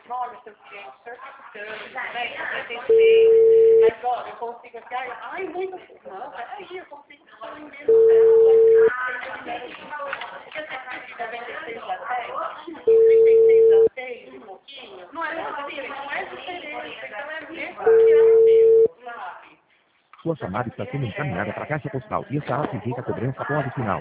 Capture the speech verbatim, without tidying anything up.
olha, seu cliente, o senhor está ficando, né? setenta e seis, mas olha, eu consigo aqui, ai, ai, mãe, você, não, peraí, eu consigo só em menos noventa e seis a dez, trinta e seis a seis, um pouquinho, não é assim, não é diferente, então é negociar mesmo, sabe? Sua chamada está sendo encaminhada para a caixa postal e estará sujeita a cobrança após o final.